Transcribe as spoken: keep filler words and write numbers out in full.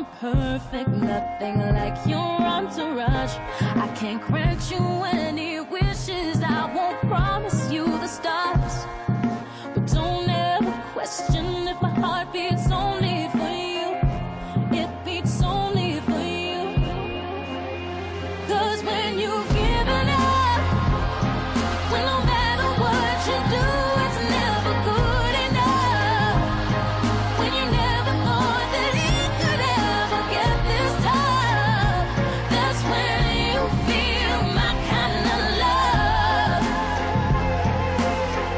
I'm perfect, nothing like your entourage. I can't grant you any wishes, I won't promise you the stars. But don't ever question if my heart beats only for you. It beats only for you. 'Cause when you